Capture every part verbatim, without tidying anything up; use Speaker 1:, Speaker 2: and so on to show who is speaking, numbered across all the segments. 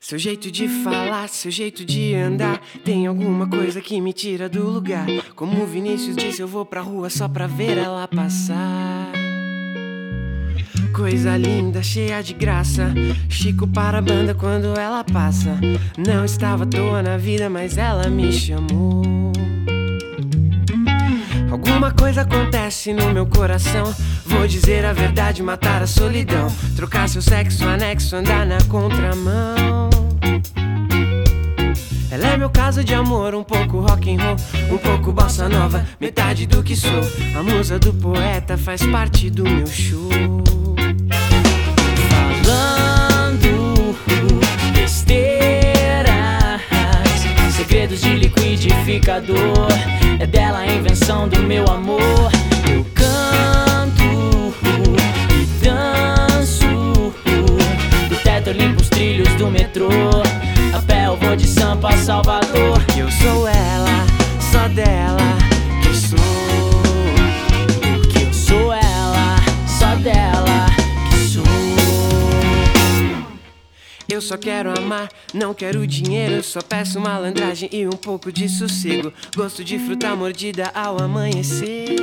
Speaker 1: Seu jeito de falar, seu jeito de andar, tem alguma coisa que me tira do lugar. Como o Vinícius disse, eu vou pra rua só pra ver ela passar. Coisa linda, cheia de graça, Chico para a banda quando ela passa. Não estava à toa na vida, mas ela me chamou. Alguma coisa acontece no meu coração, vou dizer a verdade, matar a solidão, trocar seu sexo anexo, andar na contramão. Ela é meu caso de amor, um pouco rock and roll, um pouco bossa nova, metade do que sou. A musa do poeta faz parte do meu show.
Speaker 2: Falando besteiras, segredos de liquidificador, é dela a invenção do meu amor. Eu canto e danço, do teto eu limpo os trilhos do metrô, a pé eu vou de Sampa a Salvador.
Speaker 1: E eu sou ela, só dela que sou.
Speaker 2: Que eu sou ela, só dela que sou.
Speaker 1: Eu só quero amar, não quero dinheiro, só peço malandragem e um pouco de sossego. Gosto de fruta mordida ao amanhecer.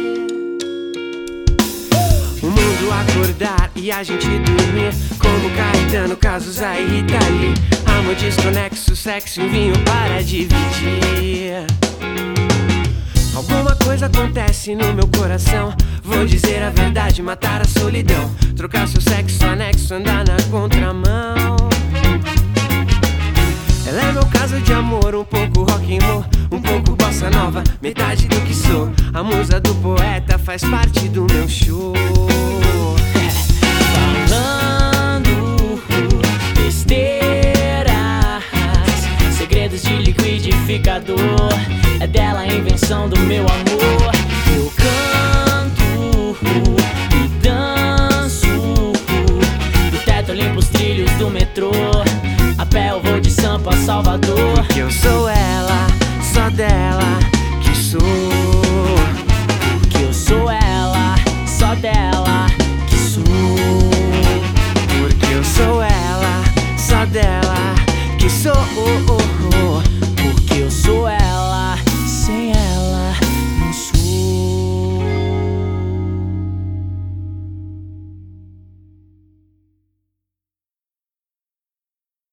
Speaker 1: O mundo acordar e a gente dormir, como Caetano, Cazuza e Rita Lee. Amor desconexo, sexo e vinho para dividir. Alguma coisa acontece no meu coração, vou dizer a verdade, matar a solidão, trocar seu sexo anexo, andar na contramão. Ela é meu caso de amor, um pouco rock and roll, um pouco bossa nova, metade do que sou. A musa do poeta faz parte do meu show.
Speaker 2: Falando besteiras, segredos de liquidificador, é dela a invenção do meu amor. Eu canto e danço, do teto eu limpo os trilhos do metrô, a pé eu vou de Sampa a Salvador.
Speaker 1: Eu sou